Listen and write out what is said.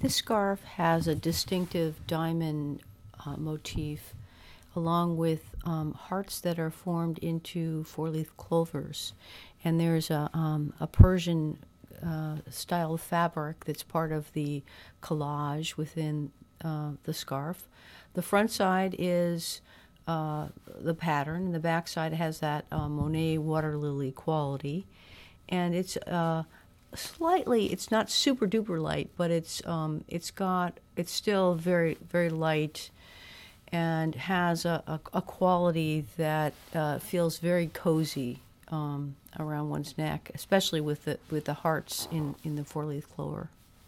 This scarf has a distinctive diamond motif, along with hearts that are formed into four-leaf clovers. And there's a Persian style of fabric that's part of the collage within the scarf. The front side is the pattern, and the back side has that Monet water lily quality. And it's slightly, it's not super duper light, but it's still very, very light, and has a quality that feels very cozy around one's neck, especially with the hearts in the four-leaf clover.